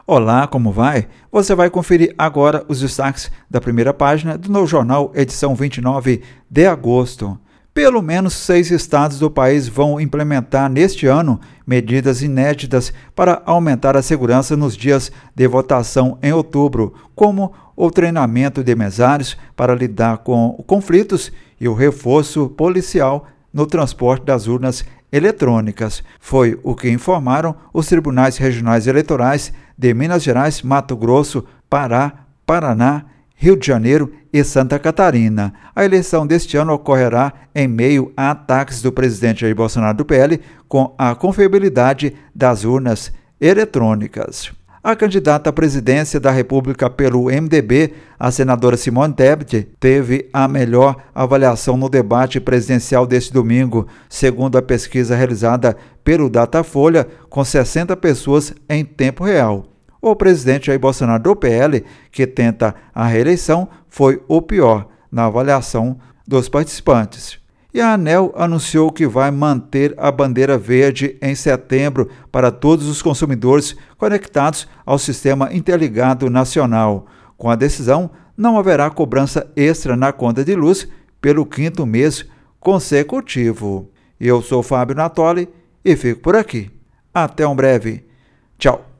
Olá, como vai? Você vai conferir agora os destaques da primeira página do Novo Jornal, edição 29 de agosto. Pelo menos 6 estados do país vão implementar neste ano medidas inéditas para aumentar a segurança nos dias de votação em outubro, como o treinamento de mesários para lidar com conflitos e o reforço policial no transporte das urnas eletrônicas. Foi o que informaram os tribunais regionais eleitorais de Minas Gerais, Mato Grosso, Pará, Paraná, Rio de Janeiro e Santa Catarina. A eleição deste ano ocorrerá em meio a ataques do presidente Jair Bolsonaro do PL com a confiabilidade das urnas eletrônicas. A candidata à presidência da República pelo MDB, a senadora Simone Tebet, teve a melhor avaliação no debate presidencial deste domingo, segundo a pesquisa realizada pelo Datafolha, com 60 pessoas em tempo real. O presidente Jair Bolsonaro do PL, que tenta a reeleição, foi o pior na avaliação dos participantes. E a ANEEL anunciou que vai manter a bandeira verde em setembro para todos os consumidores conectados ao Sistema Interligado Nacional. Com a decisão, não haverá cobrança extra na conta de luz pelo 5º mês consecutivo. Eu sou Fábio Natoli e fico por aqui. Até um breve. Tchau.